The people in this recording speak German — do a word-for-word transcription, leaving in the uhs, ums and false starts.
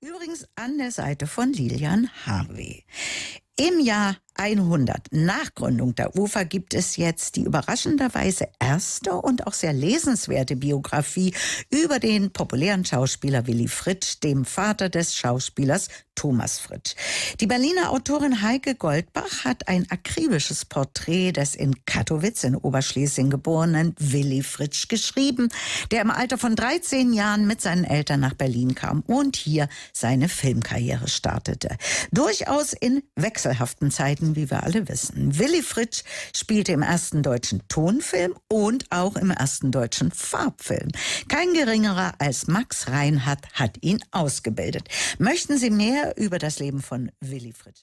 Übrigens an der Seite von Lilian Harvey. Im Jahr hundert nach Gründung der U F A gibt es jetzt die überraschenderweise erste und auch sehr lesenswerte Biografie über den populären Schauspieler Willy Fritsch, dem Vater des Schauspielers Thomas Fritsch. Die Berliner Autorin Heike Goldbach hat ein akribisches Porträt des in Kattowitz in Oberschlesien geborenen Willy Fritsch geschrieben, der im Alter von dreizehn Jahren mit seinen Eltern nach Berlin kam und hier seine Filmkarriere startete. Durchaus in wechselhaften Zeiten, wie wir alle wissen. Willy Fritsch spielte im ersten deutschen Tonfilm und auch im ersten deutschen Farbfilm. Kein geringerer als Max Reinhardt hat ihn ausgebildet. Möchten Sie mehr über das Leben von Willy Fritsch